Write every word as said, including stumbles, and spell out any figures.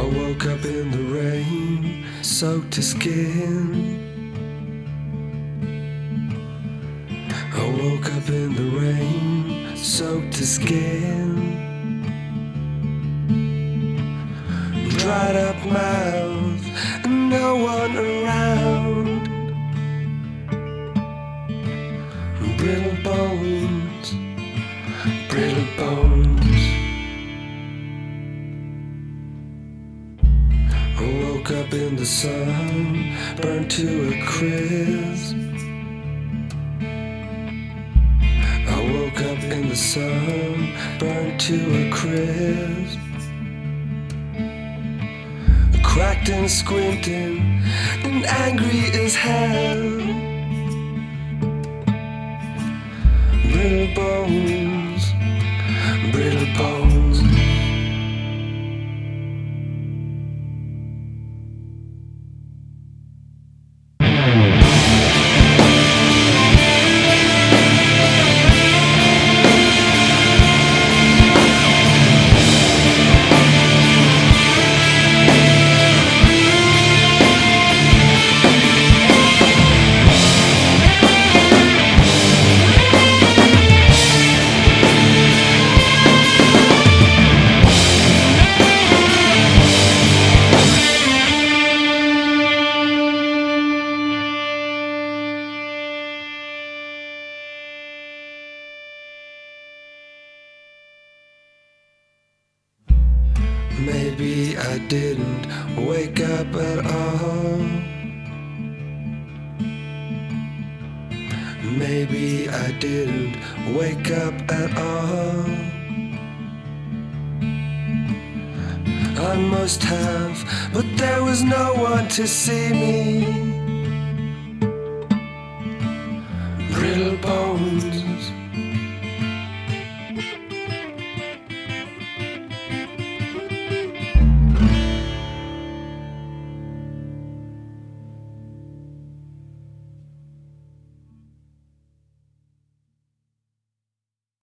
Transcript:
woke up in the rain, soaked to skin. I woke up in the rain, soaked to skin. Dried up mouth and no one around. Brittle bones, brittle bones. I woke up in the sun, burned to a crisp. I woke up in the sun, burned to a crisp. Cracked and squinting and angry as hell. Brittle bones, brittle bones. Maybe I didn't wake up at all. Maybe I didn't wake up at all. I must have, but there was no one to see me. Brittle bones,